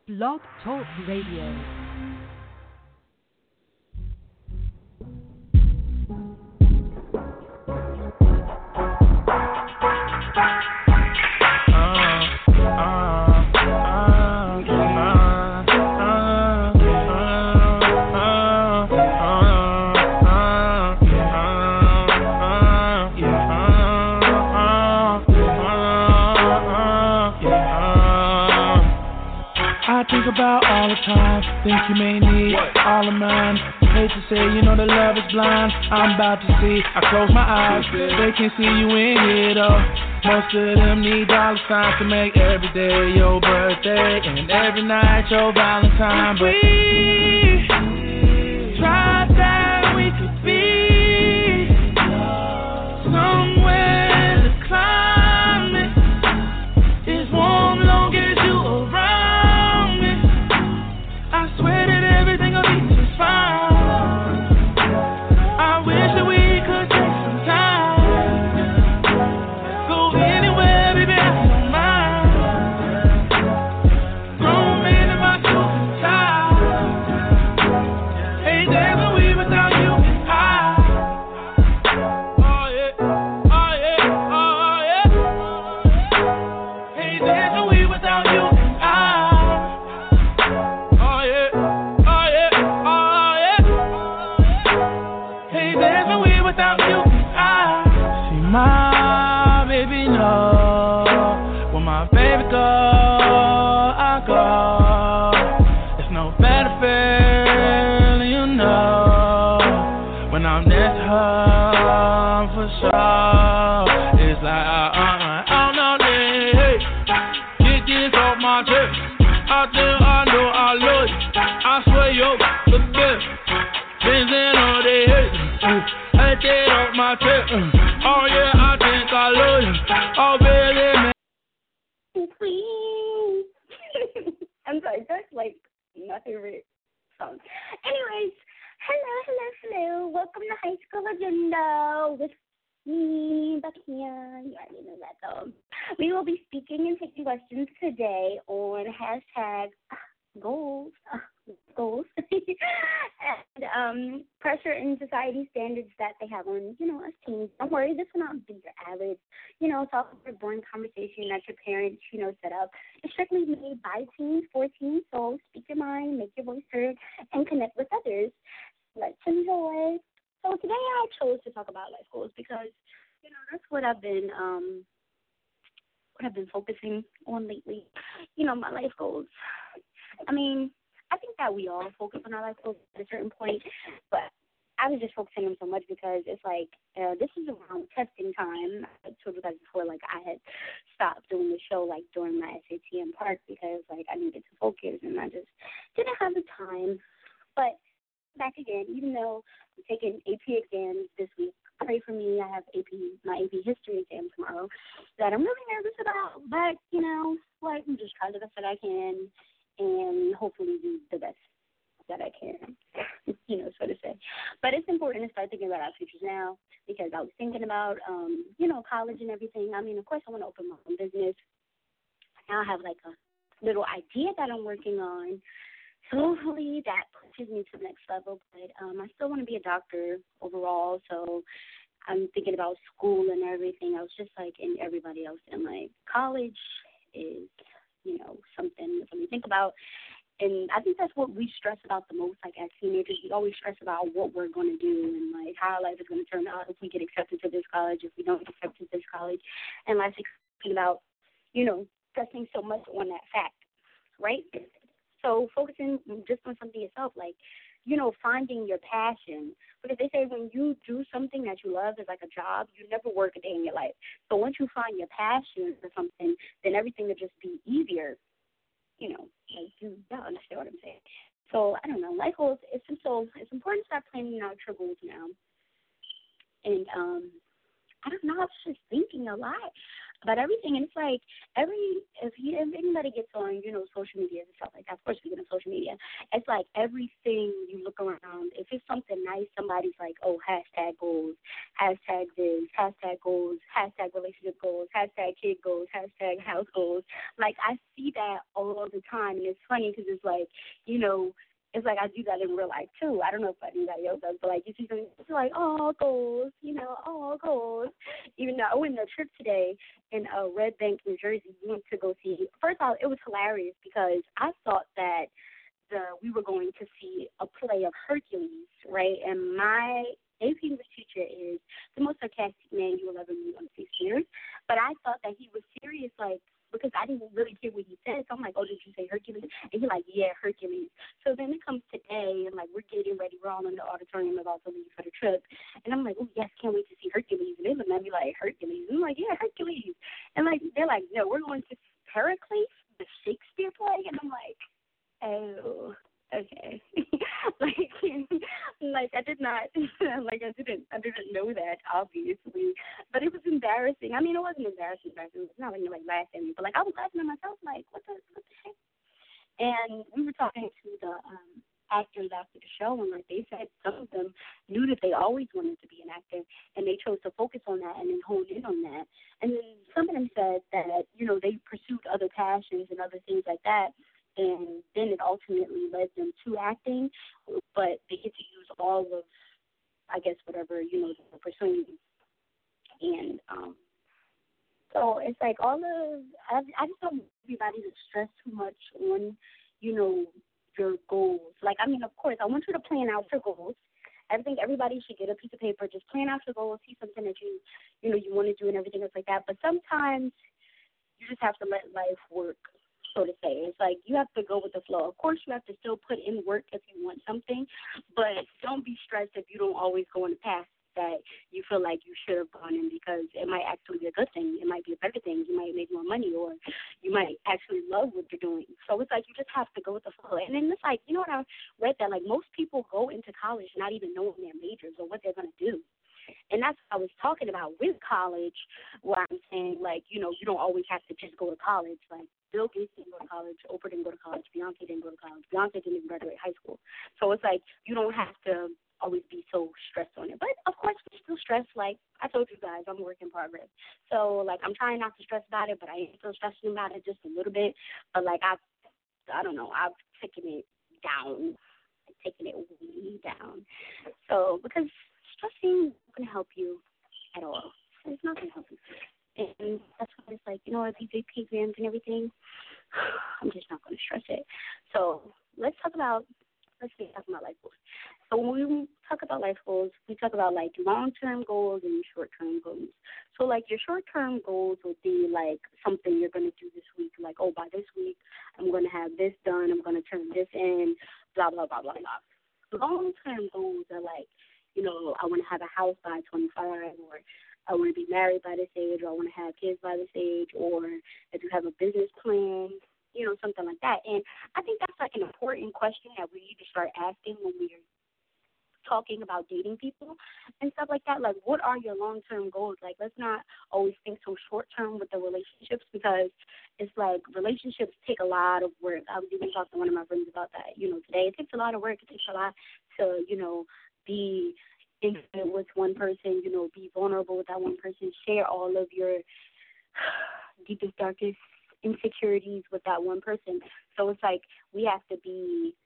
Blog Talk Radio. Think about all the time, things you may need, all of mine. Hate to say, you know that love is blind. I'm about to see, I close my eyes, they can see you in here though. Most of them need dollar signs to make every day your birthday and every night your Valentine. But we tried that we could be somewhere the climate is warm long as you around. I swear that everything will be just fine. I wish that we could take some time. Go anywhere, baby, I don't mind. Grown man in my suit and tie. Hey, there's no we without you and I. Oh yeah, oh yeah, oh yeah. Hey, there's no we without you and I. Without you, I see my baby know when my baby go, I go. It's no better feeling, you know, when I'm next to her for sure. It's like oh no, hey, get this off my chest. I know I love you. I swear you're the best. Been in all day, hey. I did off my chest. Oh yeah, I think I love you. Oh baby, man. Please. I'm sorry, that's like my favorite song. Anyways, hello. Welcome to High School Agenda with me, Bakia. You already know that though. We will be speaking and taking questions today on hashtag goals. And pressure and society standards that they have on, us teens. Don't worry, this will not be your average, soft, boring conversation that your parents, set up. It's strictly made by teens, for teens, so speak your mind, make your voice heard, and connect with others. Let's enjoy. So today I chose to talk about life goals because, that's what I've been focusing on lately. My life goals. I think that we all focus on our life goals at a certain point, but I was just focusing on so much because it's like this is around testing time. I told you guys before, like I had stopped doing the show like during my SAT part because like I needed to focus and I just didn't have the time. But back again, even though I'm taking AP exams this week, pray for me. I have my AP history exam tomorrow that I'm really nervous about, but I'm just trying the best that I can. And hopefully do the best that I can, so to say. But it's important to start thinking about our futures now because I was thinking about, college and everything. Of course, I want to open my own business. Now I have like a little idea that I'm working on. So hopefully that pushes me to the next level. But I still want to be a doctor overall. So I'm thinking about school and everything. I was just like in everybody else. And like college is something to think about. And I think that's what we stress about the most, like as teenagers. We always stress about what we're going to do and like how our life is going to turn out if we get accepted to this college, if we don't get accepted to this college. And life's thinking about, stressing so much on that fact, right? So focusing just on something yourself, like, finding your passion. Because they say when you do something that you love as like a job, you never work a day in your life. So once you find your passion for something, then everything will just be easier. Like you understand what I'm saying. So I don't know, life goals. It's important to start planning out your goals now. And I don't know, I was just thinking a lot about everything. And it's like if anybody gets on, social media and stuff like that, of course we get on social media, it's like everything you look around, if it's something nice, somebody's like, oh, hashtag goals, hashtag this, hashtag goals, hashtag relationship goals, hashtag kid goals, hashtag house goals. Like, I see that all the time, and it's funny because it's like, it's like I do that in real life too. I don't know if anybody else does, but like you see something, it's like, oh, goals, goals. Even though I went on a trip today in Red Bank, New Jersey, we went to go see. First off, it was hilarious because I thought that we were going to see a play of Hercules, right? And my AP English teacher is the most sarcastic man you will ever meet on Shakespeare. But I thought that he was serious, like, because I didn't really hear what he said. So I'm like, oh, did you say Hercules? And he's like, yeah, Hercules. So then it comes today, and, like, we're getting ready. We're all in the auditorium about to leave for the trip. And I'm like, oh, yes, can't wait to see Hercules. And they look at me like, Hercules? And I'm like, yeah, Hercules. And, like, they're like, no, we're going to see Pericles, the Shakespeare play. And I'm like, oh, okay. like I did not, I didn't know that, obviously, but it was embarrassing. I mean, it wasn't embarrassing. It's not like you laughing, but like I was laughing at myself, like what the heck? And we were talking to the actors after the show, and like they said, some of them knew that they always wanted to be an actor, and they chose to focus on that and then hone in on that. And then some of them said that they pursued other passions and other things like that. And then it ultimately led them to acting, but they get to use all of, I guess, whatever, they're pursuing. And so it's like I just don't want everybody to stress too much on, your goals. Like, I mean, of course, I want you to plan out your goals. I think everybody should get a piece of paper, just plan out your goals, see something that you want to do and everything else like that. But sometimes you just have to let life work, so to say. It's like you have to go with the flow. Of course, you have to still put in work if you want something, but don't be stressed if you don't always go in the path that you feel like you should have gone in, because it might actually be a good thing. It might be a better thing. You might make more money, or you might actually love what you're doing. So it's like you just have to go with the flow. And then it's like, what I read that, like, most people go into college not even knowing their majors or what they're going to do. And that's what I was talking about with college, where I'm saying, like, you don't always have to just go to college. Like, Bill Gates didn't go to college, Oprah didn't go to college, Beyonce didn't go to college, Beyonce didn't even graduate high school. So it's like you don't have to always be so stressed on it. But, of course, we're still stressed. Like I told you guys, I'm a work in progress. So, like, I'm trying not to stress about it, but I am still stressing about it just a little bit. But, like, I don't know, I've taken it down, way down. So, because stressing isn't going to help you at all. It's not going to help you. And that's why it's like, these AP exams and everything, I'm just not going to stress it. So let's talk about life goals. So when we talk about life goals, we talk about, like, long-term goals and short-term goals. So, like, your short-term goals would be, like, something you're going to do this week. Like, oh, by this week, I'm going to have this done. I'm going to turn this in, blah, blah, blah, blah, blah. Long-term goals are, like, I want to have a house by 25, or I want to be married by this age, or I want to have kids by this age, or if you have a business plan, something like that. And I think that's, like, an important question that we need to start asking when we're talking about dating people and stuff like that. Like, what are your long-term goals? Like, let's not always think so short-term with the relationships, because it's like relationships take a lot of work. I was even talking to one of my friends about that, today. It takes a lot of work. It takes a lot to, be intimate with one person, be vulnerable with that one person, share all of your deepest, darkest insecurities with that one person. So it's like we have to be,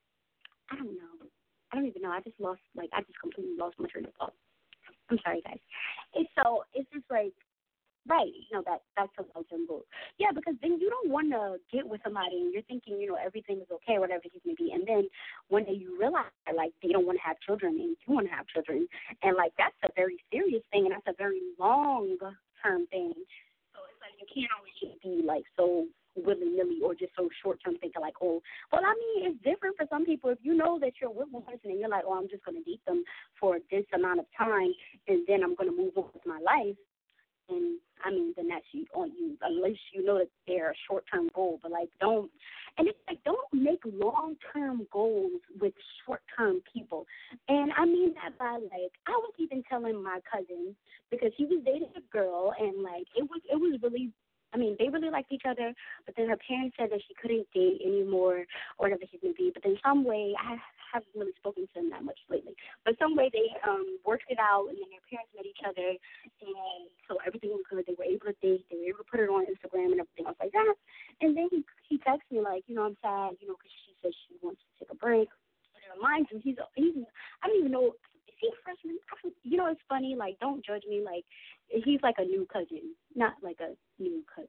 I don't even know. I just completely lost my train of thought. I'm sorry, guys. It's just like, right, that's a long-term goal. Yeah, because then you don't want to get with somebody and you're thinking, everything is okay, whatever it may be. And then one day you realize, like, they don't want to have children and you want to have children. And, like, that's a very serious thing, and that's a very long-term thing. So it's like you can't always just be, like, so willy-nilly or just so short-term thinking, like, oh, well, I mean, it's different for some people. If you know that you're with one person and you're like, oh, I'm just going to date them for this amount of time and then I'm going to move on with my life, and I mean, then that's on you, unless you know that they're a short-term goal. But, like, don't make long-term goals with short-term long-term people. And I mean that by, like, I was even telling my cousin, because he was dating a girl, and, like, it was really, I mean, they really liked each other, but then her parents said that she couldn't date anymore or whatever she's going to be. But then some way, I haven't really spoken to them that much lately, but some way they worked it out, and then their parents met each other, and so everything was good. They were able to date. They were able to put it on Instagram and everything else like that. And then he texted me, like, you know, I'm sad, you know, because she said she wants to take a break. But mind you, he's I don't even know, is he a freshman? You know, it's funny, like, don't judge me, like, he's like a new cousin, not like a new cousin.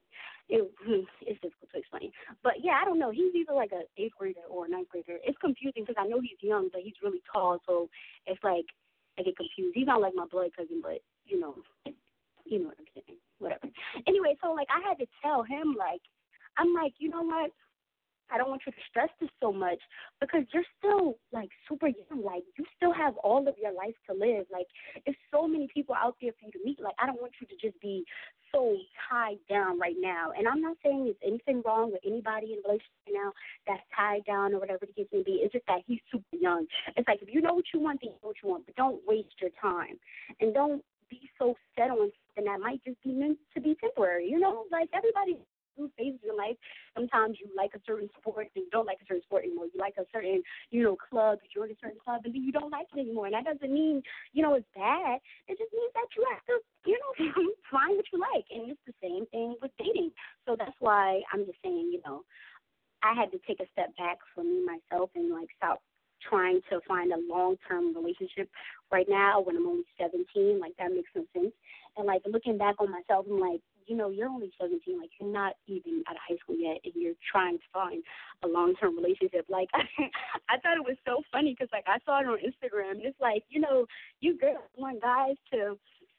It's difficult to explain. But, yeah, I don't know. He's either like an 8th grader or a 9th grader. It's confusing because I know he's young, but he's really tall, so it's like I get confused. He's not like my blood cousin, but, you know what I'm saying. Whatever. Anyway, so, like, I had to tell him, like, I'm like, you know what? I don't want you to stress this so much because you're still, like, super young. Like, you still have all of your life to live. Like, there's so many people out there for you to meet. Like, I don't want you to just be so tied down right now. And I'm not saying there's anything wrong with anybody in a relationship right now that's tied down or whatever the case may be. It's just that he's super young. It's like, if you know what you want, then you know what you want. But don't waste your time. And don't be so set on something that might just be meant to be temporary. You know, like, everybody through phases in life. Sometimes you like a certain sport and you don't like a certain sport anymore. You like a certain, you know, club, you join a certain club, and then you don't like it anymore. And that doesn't mean, you know, it's bad. It just means that you have to, you know, find what you like. And it's the same thing with dating. So that's why I'm just saying, you know, I had to take a step back for me, myself, and, like, stop trying to find a long-term relationship right now when I'm only 17. Like, that makes no sense. And, like, looking back on myself, I'm like, you know, you're only 17. Like, you're not even out of high school yet, and you're trying to find a long-term relationship. Like, I thought it was so funny because, like, I saw it on Instagram, and it's like, you know, you girls want guys to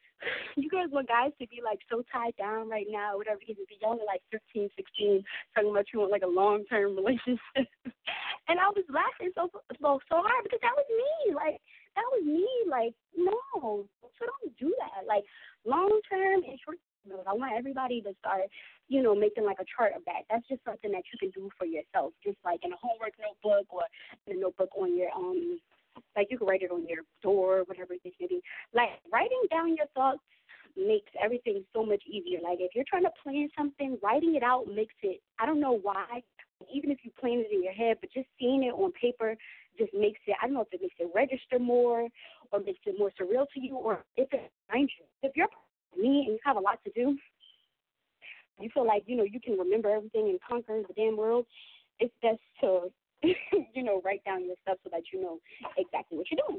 be, like, so tied down right now, whatever, because if you're only, like, 15, 16, talking about you want, like, a long-term relationship. And I was laughing so hard because that was me. Like, that was me. Like, no, so don't do that. Like, long-term and short-term. I want everybody to start, you know, making, like, a chart of that. That's just something that you can do for yourself, just like in a homework notebook or in a notebook on your, like, you can write it on your door, whatever it is, maybe. Like, writing down your thoughts makes everything so much easier. Like, if you're trying to plan something, writing it out makes it, I don't know why, even if you plan it in your head, but just seeing it on paper just makes it, I don't know if it makes it register more or makes it more surreal to you, or if it reminds you. If you're me and you have a lot to do, you feel like, you know, you can remember everything and conquer the damn world, it's best to, you know, write down your stuff so that you know exactly what you're doing.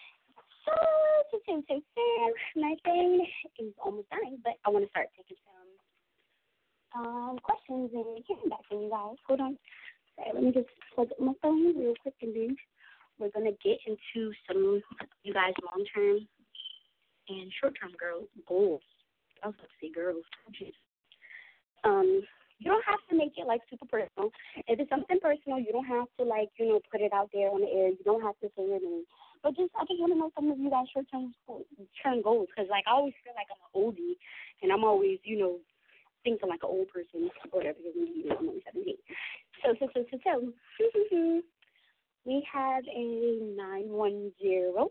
So, my thing is almost done, but I want to start taking some questions and hearing back from you guys. Hold on. Sorry, let me just plug up my phone real quick, and then we're going to get into some you guys long-term and short-term goals. I was about to say girls. You don't have to make it, like, super personal. If it's something personal, you don't have to, like, you know, put it out there on the air. You don't have to say your name. But I just want to know some of you guys' short-term goals, because, like, I always feel like I'm an oldie, and I'm always, you know, thinking like an old person or whatever, because, you know, I'm only 17. So, we have a 910.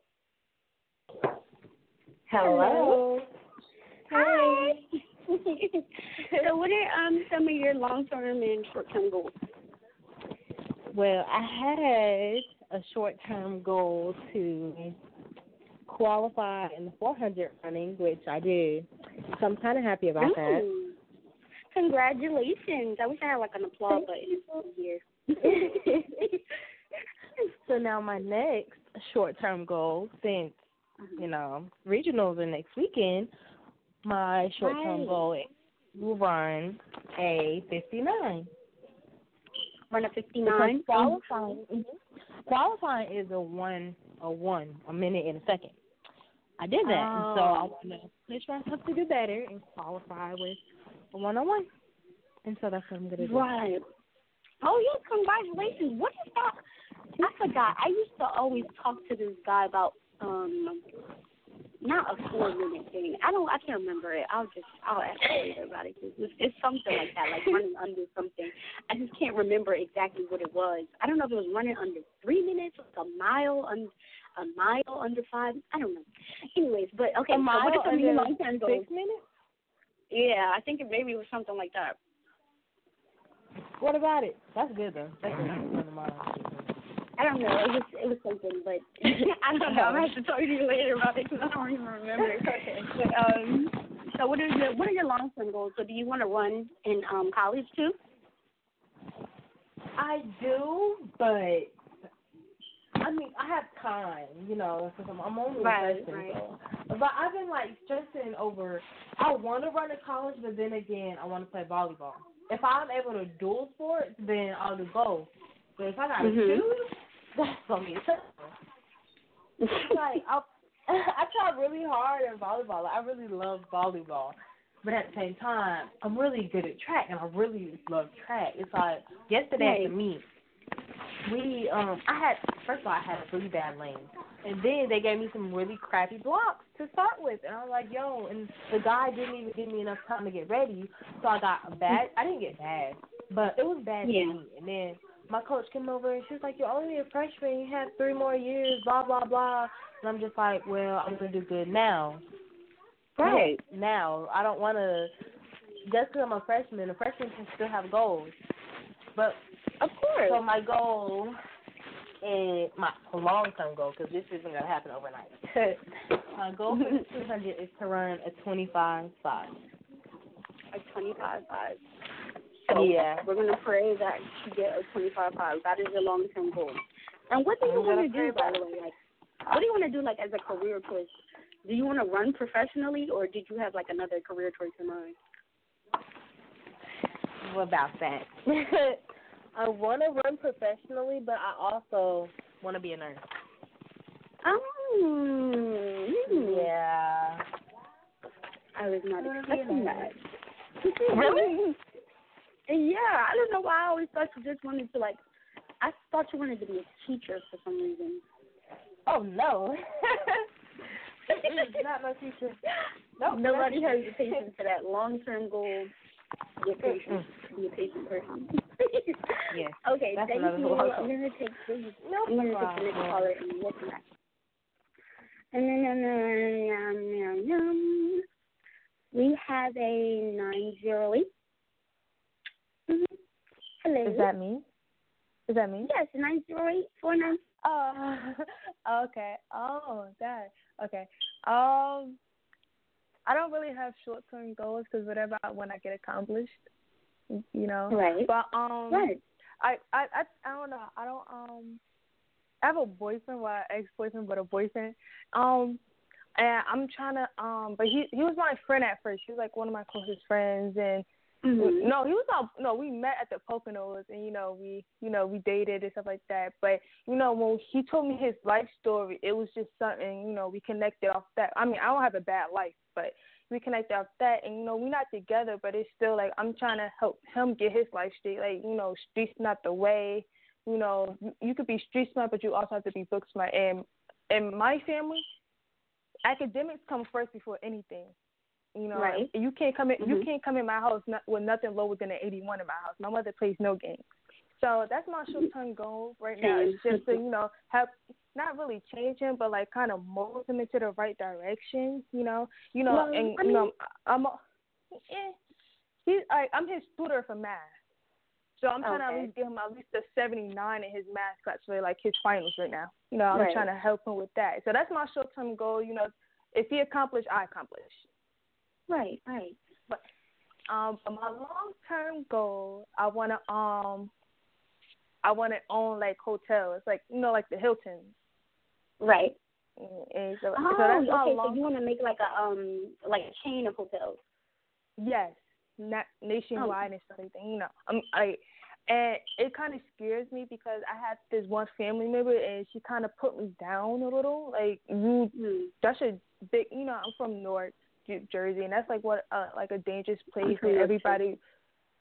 Hello. Hi. So what are some of your long-term and short-term goals? Well, I had a short-term goal to qualify in the 400 running, which I did. So I'm kind of happy about that. Congratulations. I wish I had, like, an applause button here. So now my next short-term goal, since, you know, regionals are next weekend, my short-term goal is to run a 59. Run a 59? Qualifying is a minute and a second. I did that, and so I want to push myself to do better and qualify with a 101. And so that's what I'm going to do. Right. Oh, yes, congratulations. What is that? I forgot. I used to always talk to this guy about not a 4-minute thing. I can't remember it. I'll ask you later about it. 'Cause it's something like that, like running under something. I just can't remember exactly what it was. I don't know if it was running under 3 minutes, like a mile under 5. I don't know. Anyways, but okay. A mile so what are some of your under long-term goals? 6 minutes? Yeah, I think maybe it was something like that. What about it? That's good though. That's good. I don't know. It was something, but I don't know. I'm gonna have to talk to you later about it because I don't even remember. Okay. But so what are your long term goals? So do you want to run in college too? I do, but I mean I have time, you know, because I'm only a freshman. Right. So. But I've been like stressing over. I want to run to college, but then again, I want to play volleyball. If I'm able to dual sports, then I'll do both. But if I gotta choose, that's gonna be tough. Like I try really hard in volleyball. Like, I really love volleyball, but at the same time, I'm really good at track, and I really love track. It's like yesterday at the meet, I had a really bad lane, and then they gave me some really crappy blocks to start with, and I was like, yo, and the guy didn't even give me enough time to get ready, so I didn't get bad, but it was bad to me, and then my coach came over and she was like, you're only a freshman, you have 3 more years, blah, blah, blah. And I'm just like, well, I'm going to do good now. Right. Now. I don't want to, just because I'm a freshman can still have goals. But, of course. So my goal, my long-term goal, because this isn't going to happen overnight. My goal for the 200 is to run a 25-5. A 25-5. So we're going to pray that you get a 25-5. That is your long-term goal. And what do you want to do, by the way? Like, what do you want to do, like, as a career choice? Do you want to run professionally, or did you have, like, another career choice in mind? What about that? I want to run professionally, but I also want to be a nurse. Yeah. I was not expecting that. Really? Yeah, I don't know why I always thought you just wanted to, like, I thought you wanted to be a teacher for some reason. Oh, no. Not no teacher. Nope, nobody has the patience for that long-term goal. Be a patient person. Yes. Okay, that's thank you. I'm going to take this. No I'm going to take the next caller and look back. We have a 908. Hello. Is that me? Yes, 908-49. Oh, okay. Oh, that. Okay. I don't really have short-term goals because whatever I want, I get accomplished. You know. Right. But right. I don't know. I have a boyfriend, well, ex-boyfriend, but a boyfriend. And I'm trying to but he was my friend at first. He was like one of my closest friends, and we met at the Poconos, and we dated and stuff like that. But when he told me his life story, it was just something, we connected off that. I mean, I don't have a bad life, but we connected off that, and we're not together, but it's still like I'm trying to help him get his life straight. Like, street smart the way. You could be street smart, but you also have to be book smart. And in my family, academics come first before anything. Right. You can't come in. You can't come in my house with nothing lower than an 81 in my house. My mother plays no games, so that's my short-term goal right now. It's just to help, not really change him, but like kind of mold him into the right direction. I'm his tutor for math, so I'm trying to at least give him at least a 79 in his math class for like his finals right now. I'm trying to help him with that. So that's my short-term goal. If he accomplished, I accomplished. Right. But my long-term goal, I wanna own like hotels, like like the Hiltons. Right. And so that's so you want to make like a chain of hotels? Yes, not nationwide and stuff like that. And it kind of scares me because I have this one family member, and she kind of put me down a little. Like, that's a big, I'm from North Jersey, and that's like what like a dangerous place, and everybody's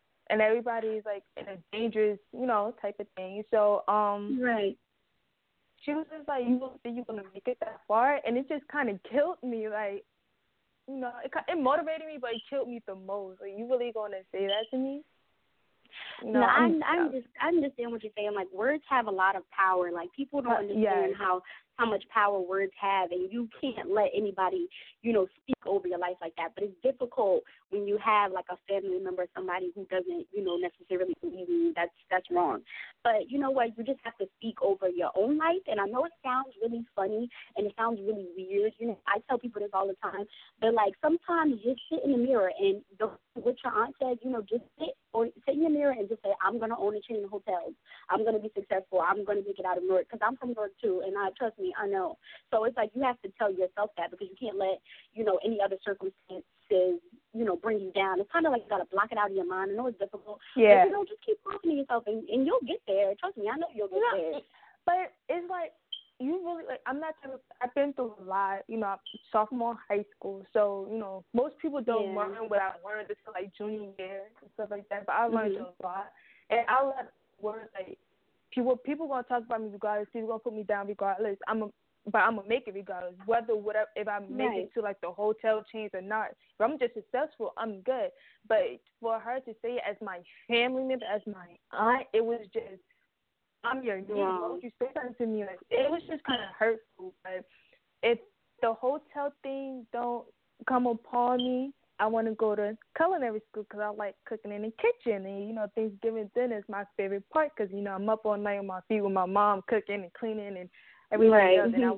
like in a dangerous type of thing. So right. she was just like, you don't think you're gonna make it that far, and it just kind of killed me. Like, you know, it motivated me, but it killed me the most. Like, you really gonna say that to me? No, I understand what you're saying. Like, words have a lot of power. Like, people don't understand how much power words have, and you can't let anybody, you know, speak over your life like that. But it's difficult when you have, like, a family member, somebody who doesn't, you know, necessarily believe in you. That's wrong. But you know what? You just have to speak over your own life. And I know it sounds really funny and it sounds really weird. You know, I tell people this all the time. But, like, sometimes just sit in the mirror and what your aunt said, you know, just sit in the mirror and just say, I'm going to own a chain of hotels. I'm going to be successful. I'm going to make it out of Newark, because I'm from Newark too, and trust me, I know. So it's like you have to tell yourself that, because you can't let, you know, any other circumstances, you know, bring you down. It's kind of like you got to block it out of your mind. I know it's difficult. Yeah. But, you know, just keep talking to yourself, and you'll get there. Trust me, I know you'll get there. But it's like, you really, like, I've been through a lot, you know, I'm sophomore in high school, so, you know, most people don't learn what I learned until, like, junior year and stuff like that, but I learned a lot, and I let words, like, people going to talk about me regardless, people going to put me down regardless, but I'm going to make it regardless, whatever, if I make it to, like, the hotel chains or not. If I'm just successful, I'm good, but for her to say it as my family member, as my aunt, it was just, I'm your niece. Why would you say that to me? Like, it was just kind of hurtful. But if the hotel thing don't come upon me, I want to go to culinary school because I like cooking in the kitchen. And, you know, Thanksgiving dinner is my favorite part because, you know, I'm up all night on my feet with my mom cooking and cleaning and everything else. And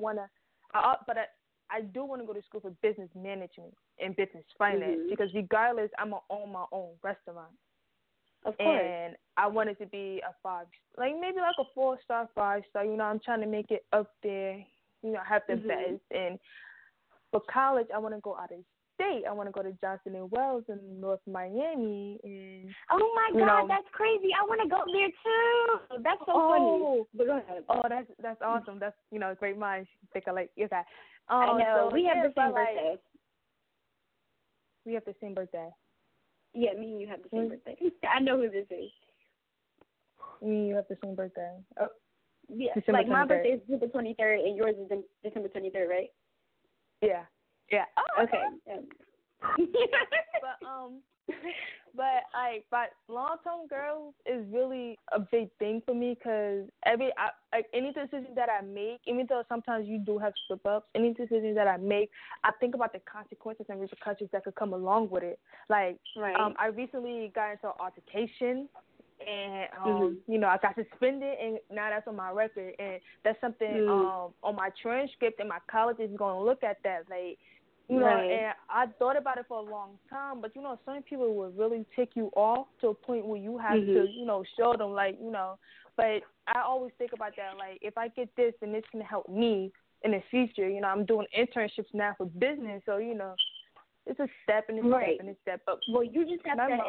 I do want to go to school for business management and business finance because regardless, I'm going to own my own restaurant. Of course. And I want it to be a 5, like maybe like a 4-star, 5-star. You know, I'm trying to make it up there. You know, have the best. And for college, I want to go out of state. I want to go to Johnson and Wales in North Miami. And oh my God, that's crazy! I want to go there too. That's so funny. But go ahead. Oh, that's awesome. That's, you know, great minds think alike. Okay. I know. So, we have the same birthday. We have the same birthday. Yeah, me and you have the same birthday. I know who this is. Me and you have the same birthday. Oh, yeah, December like 23rd. My birthday is December 23rd, and yours is December 23rd, right? Yeah. Yeah. Oh, okay. but long-term girls is really a big thing for me because any decision that I make, even though sometimes you do have slip-ups, any decision that I make, I think about the consequences and repercussions that could come along with it. Like, I recently got into an altercation, and, you know, I got suspended, and now that's on my record, and that's something on my transcript, and my college is going to look at that, like, you know, and I thought about it for a long time, but, you know, some people will really tick you off to a point where you have to, you know, show them, like, you know, but I always think about that, like, if I get this, then this can help me in the future. You know, I'm doing internships now for business, so, you know, it's a step and a step and a step. But, well, you just have to,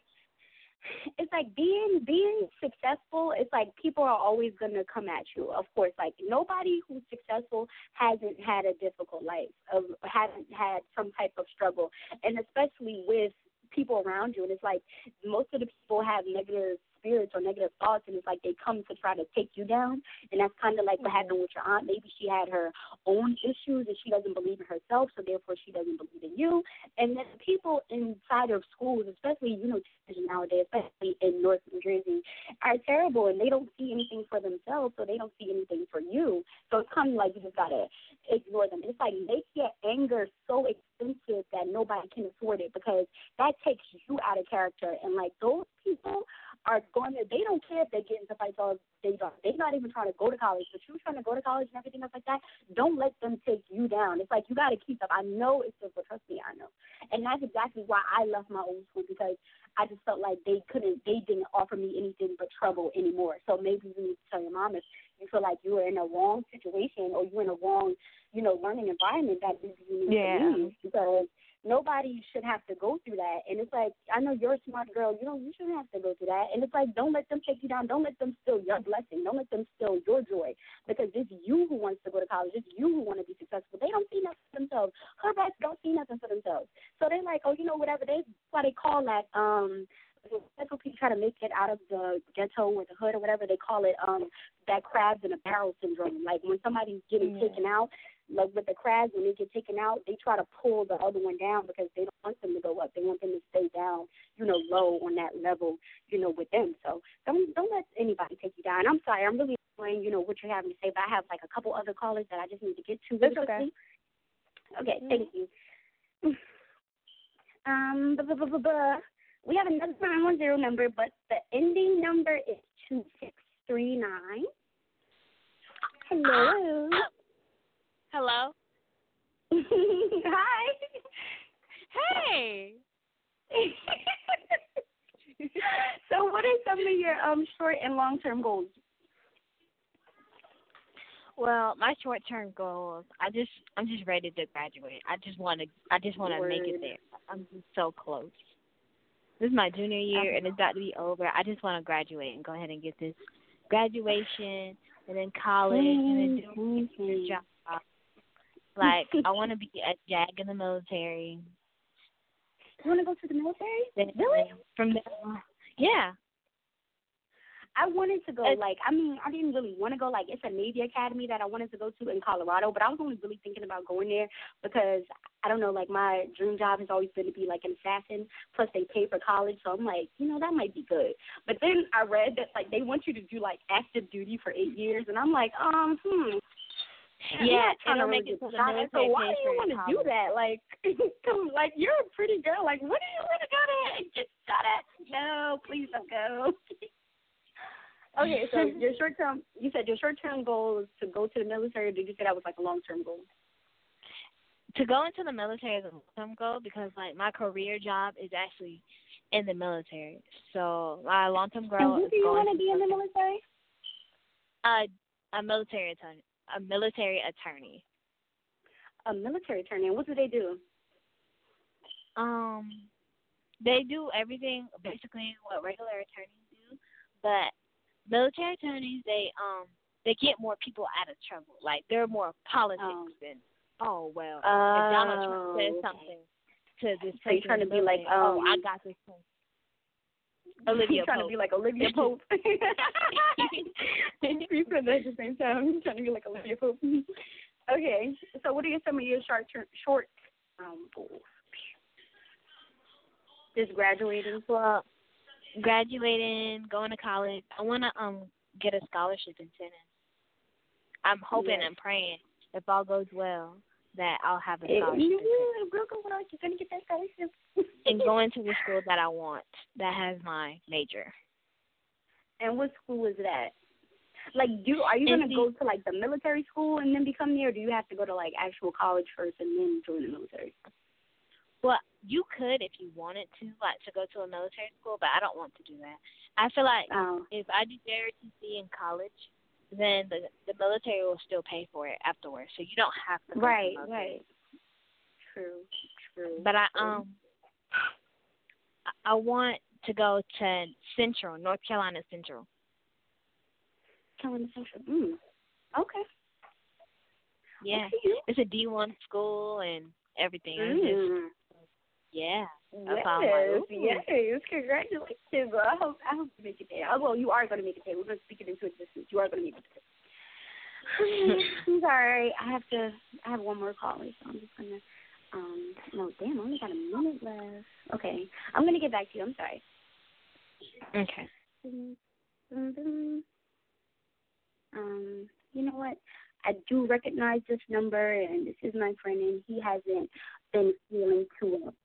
it's like being successful, it's like people are always going to come at you, of course. Like, nobody who's successful hasn't had a difficult life, hasn't had some type of struggle, and especially with people around you. And it's like most of the people have negative spirits or negative thoughts, and it's like they come to try to take you down. And that's kind of like what happened with your aunt. Maybe she had her own issues and she doesn't believe in herself, so therefore she doesn't believe in you. And then people inside of schools, especially, you know, nowadays, especially in North New Jersey, are terrible, and they don't see anything for themselves, so they don't see anything for you. So it's kind of like you just got to ignore them. It's like make your anger so expensive that nobody can afford it, because that takes you out of character. And like those people are they don't care if they get into fights all day long. They're not even trying to go to college, but you're trying to go to college and everything else like that. Don't let them take you down. It's like you got to keep up. I know it's difficult. Trust me, I know. And that's exactly why I left my old school, because I just felt like they didn't offer me anything but trouble anymore. So maybe you need to tell your mom if you feel like you are in a wrong situation or you're in a wrong, you know, learning environment, that maybe you need to leave, because nobody should have to go through that. And it's like, I know you're a smart girl. You shouldn't have to go through that. And it's like, don't let them take you down. Don't let them steal your blessing. Don't let them steal your joy, because it's you who wants to go to college. It's you who want to be successful. They don't see nothing for themselves. Her best don't see nothing for themselves. So they're like, oh, you know, whatever. That's why they call that Ghetto people try to make it out of the ghetto or the hood or whatever they call it, that crabs in a barrel syndrome. Like when somebody's getting taken out, like with the crabs, when they get taken out, they try to pull the other one down because they don't want them to go up. They want them to stay down, low on that level, with them. So don't let anybody take you down. I'm sorry, I'm really enjoying, what you're having to say, but I have like a couple other callers that I just need to get to really quickly. Okay, thank you. We have another 910 number, but the ending number is 2639. Hello. Hello. Hi. Hey. So what are some of your short and long-term goals? Well, my short-term goals, I'm just ready to graduate. I just want to make it there. I'm just so close. This is my junior year, and it's about to be over. I just want to graduate and go ahead and get this graduation, and then college, and then do a job. Like, I want to be a JAG in the military. You want to go to the military? Really? From there, yeah. I wanted to go, I didn't really want to go. Like, it's a Navy Academy that I wanted to go to in Colorado, but I was only really thinking about going there because, I don't know, like, my dream job has always been to be, like, an assassin, plus they pay for college, so I'm like, that might be good. But then I read that, like, they want you to do, like, active duty for 8 years, and I'm like, yeah, it'll make it to the military. So why do you want to do that? Like, like, you're a pretty girl. Like, what do you want to go there and get shot at? No, please don't go. Okay, so you said your short-term goal is to go to the military, or did you say that was like a long-term goal? To go into the military is a long-term goal because, like, my career job is actually in the military. So my long-term goal and who do you want to be in the military? A military attorney. A military attorney. A military attorney. And what do they do? They do everything basically what regular attorneys do, but military attorneys they get more people out of trouble. Like, they're more politics than if Donald Trump says something to this person, so you're trying to be like I got this person. Olivia You're trying Pope. to be like Olivia Pope. You said that at the same time. You're trying to be like Olivia Pope. Okay, so what are some of your short goals? Just graduating? Well, graduating, going to college. I want to get a scholarship in tennis. I'm hoping and praying, if all goes well, that I'll have a scholarship. You're going to get that scholarship. And going to the school that I want, that has my major. And what school is that? Like, are you going to go to, like, the military school and then become there, or do you have to go to, like, actual college first and then join the military? Well, you could if you wanted to, like, to go to a military school, but I don't want to do that. I feel like if I do JROTC in college, then the military will still pay for it afterwards, so you don't have to go to the military. Right. True. But I want to go to Central, North Carolina Central. Okay. Yeah, it's a D1 school and everything. Yeah. Yes. Congratulations. Well, I hope you make it there. Well, you are going to make it there. We're going to speak it into existence. You are going to make it there. I'm sorry. I have one more caller, so I'm just going to, no, damn, I only got a minute left. Okay. I'm going to get back to you. I'm sorry. Okay. You know what? I do recognize this number, and this is my friend, and he hasn't been feeling too well.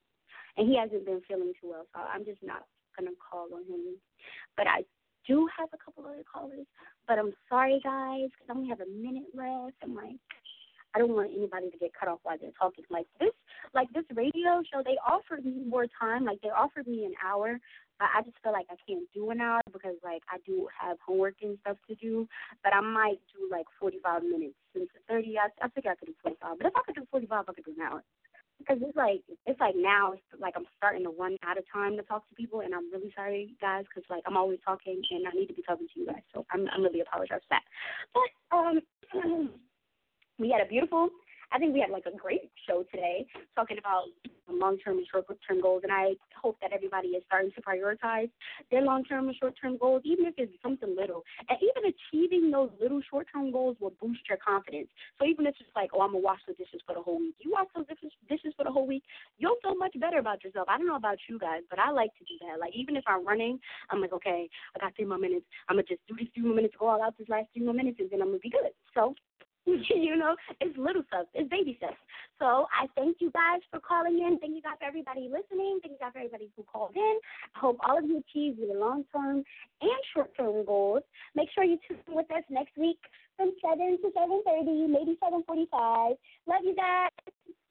So I'm just not going to call on him. But I do have a couple other callers, but I'm sorry, guys, because I only have a minute left. I'm like, I don't want anybody to get cut off while they're talking. Like this radio show, they offered me more time. Like, they offered me an hour. I just feel like I can't do an hour because, like, I do have homework and stuff to do. But I might do, like, 45 minutes. Since it's 30, I figure I could do 45. But if I could do 45, I could do an hour. Because it's like now, it's like I'm starting to run out of time to talk to people, and I'm really sorry, guys, because, like, I'm always talking, and I need to be talking to you guys. So I'm really apologize for that. But we had a beautiful, I think we had, like, a great show today, talking about long-term and short-term goals, and I hope that everybody is starting to prioritize their long-term and short-term goals, even if it's something little. And even achieving those little short-term goals will boost your confidence. So even if it's like, oh, I'm going to wash the dishes for the whole week. You wash those dishes for the whole week, you'll feel much better about yourself. I don't know about you guys, but I like to do that. Like, even if I'm running, I'm like, okay, I got 3 more minutes. I'm going to just do these 3 more minutes, go all out this last 3 more minutes, and then I'm going to be good. So, you know, it's little stuff. It's baby steps. So I thank you guys for calling in. Thank you guys for everybody listening. Thank you guys for everybody who called in. I hope all of you achieve your long-term and short-term goals. Make sure you tune in with us next week from 7 to 7:30, maybe 7:45. Love you guys.